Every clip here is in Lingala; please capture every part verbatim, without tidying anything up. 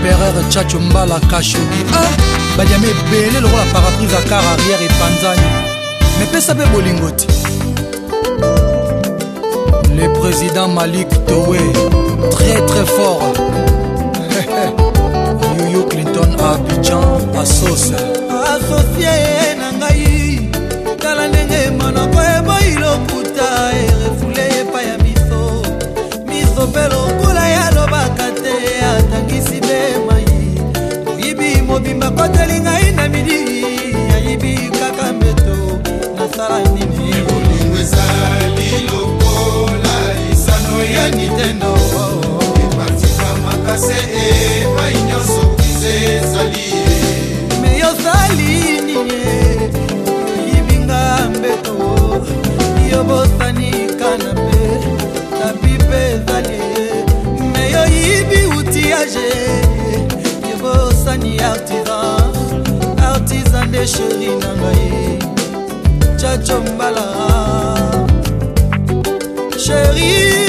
l'empereur Tchatcho Mbala Kashogi. Ah, badiame belé le la paraprise à car arrière et panzani. Mais pesa be bolingoti. Le président Malik Towe, très très fort. Yuyu Clinton à Abidjan, à Sauce. Associé Nangaï, Kalanenge Monoko et Boilo Puta et refoulé Paya Miso. Miso Pelo Kula Yalobakate, Atangisi Bemaï. Ibi Mobimba Kotelinga Inamidi, Aibi Kakameto, Nasara Nini. Nintendo makase e mainyo sokize sali me yo sali ni ibinga mbeto yo bosani kanape tapipe sali me yo ibi utiage yo bosani artisan artisan de chéri nangai Tchatcho Mbala chéri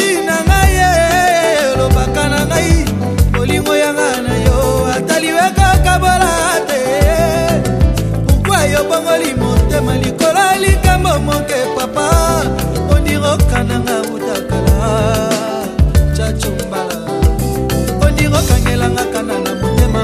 papa ondiro kananga utakala Tchatcho Mbala ondiro kangelanga kanana mutema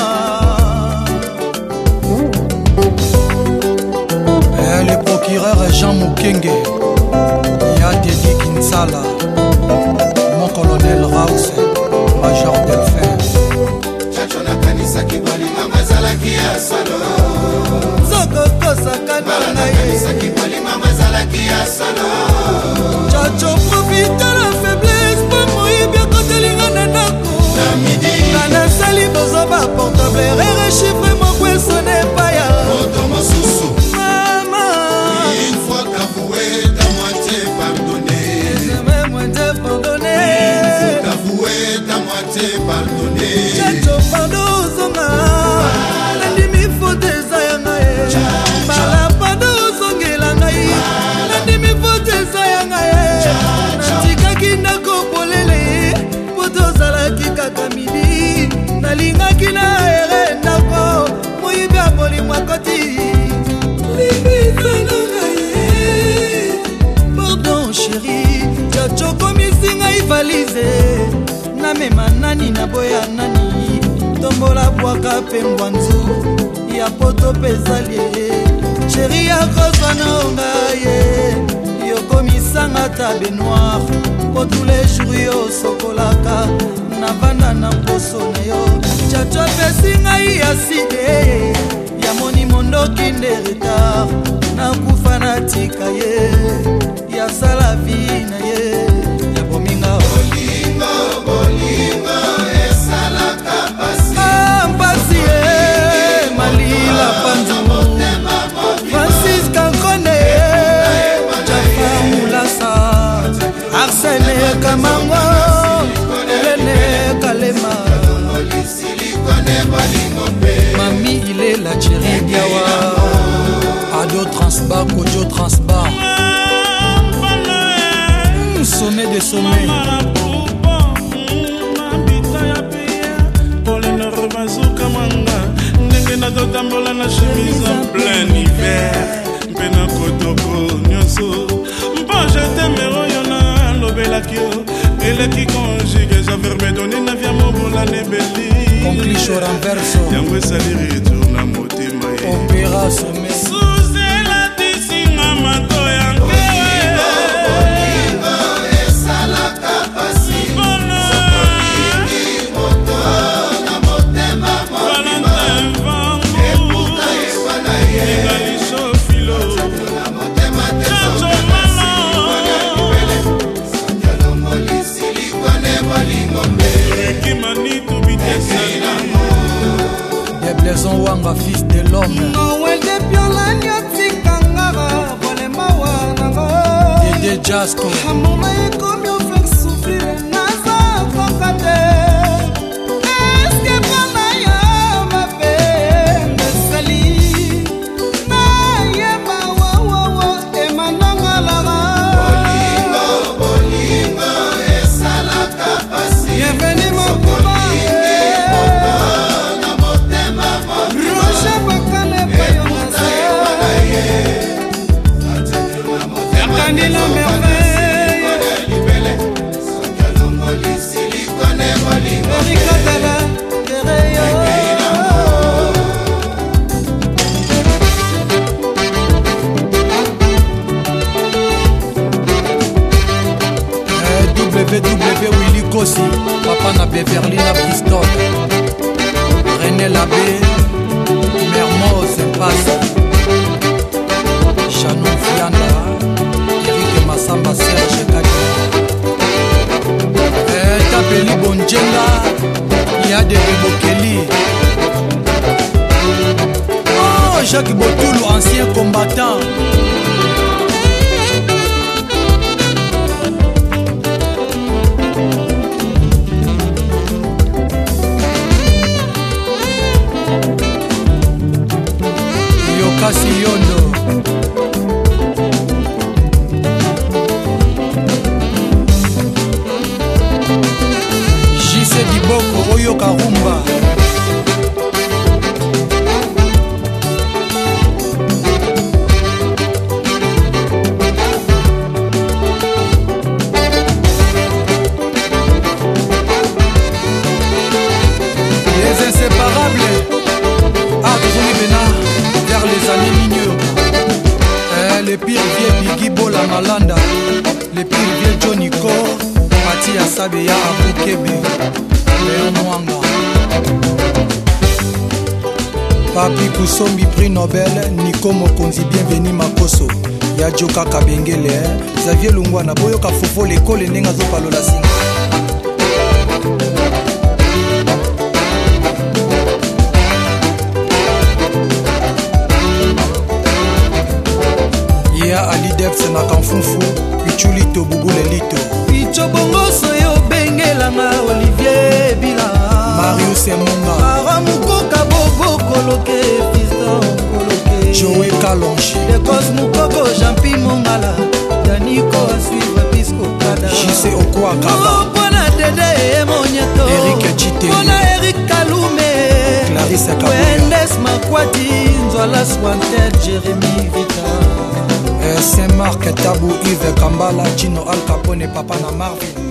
eh, le procureur Jean Mukenge ya Dedi Kinsala mon colonel Raus major Delphin Tchatcho na kanisa kibali mama zala kia solo zoko kosa kanana kanisa kibali mama zala kia solo Tchatcho profite la faiblesse pour moi bien quand elle est en nako na midi kana sali bozo ba portable rere chiffre mon poisson n'est pas ya otomo susu mama une fois qu'avoué ta moitié pardonné jamais moitié pardonné une fois qu'avoué ta moitié pardonné Tchatcho pardon zonga ndimi faute zayanga e bala pardon zongela ngai ndimi faute zayanga e natikaki ndako polele poto zalaki kaka midi nalingaki na ere ndako moyibi ya molimo akoti libisa na ngai pardon chéri Tchatcho komisi ngai valise namema nani naboya nani tombola bwaka pe ngwanzu ya poto pezalie chéri ya kozwanonga ye yokomisanga tabe noir po tous les jours yo sokolaka navanda na poso na yo Tchatcho pesi ngai aside ya moni mondoki nde retard nakufa natika ye ya sala vi na ye ya bominga bolingo bolingo esalaka pasi ah pasi e malila panzu Francis Kankone Jafa Mulasa Arsene Kamango Elene Kalema Mami il est la chérie Diawa Ado Transba Kojo Transba Sommet des sommets Tambola na chemise en plein hiver Mpena kotoko nyonso Mpo je t'aime royona lobelaki yo Eleki conjugue za verbe donné na via mobola nebeli Conclicho renverso Yango esali retour na motema ye Opéra sommet Suzela tisinga mato yange Blaison Wanga fils de l'homme Dede Jasco Bienvenue mon copain Fosi, papa na Beverly na Bristol, René Labé, Mermoz Impasse, Chanon Fianda, Eric Massamba, Serge Kaki, Tapeli Bonjenga, Yade Rebokeli, oh Jacques Botoulou, ancien combattant. Yokasi Yondo, Jise Diboko, Oyo Karumba, les inséparables, Adroni Bénard, vers les années mignures. Eh, les pires vieux Biggie Bola Malanda, les pires vieux Johnny Ko, Mati Asabeya Abu Kebe, Léon Mwanga, Papi Kousombi prix Nobel, Nico Mokonzi bienvenue Makoso, Yadjoka Kabengele, Xavier Lungwana Boyoka Fofo l'école Nenga Zopalola Singa. Ali Debs na Kanfufu, Pichulito Bugulelito, Picho Bongo Soyo Bengelanga Olivier Bila, Marius Emunga, Aramukoka Bobo Koloke, Fiston Koloke, Joey Kalonji, Dekos Mukoko Jampi Mongala, Daniko à suivre Pisco Kada, Jise Okwa Kaba, Pona Dede Monyeto, Eric Chite, Pona Eric Kalume, Clarisse Kabouya, Wendes Makwati, Nzola Swanted, Jérémy Vita, Saint-Marc, Tabou, Yves Kambala, Gino Al Capone, Papa na Marvin.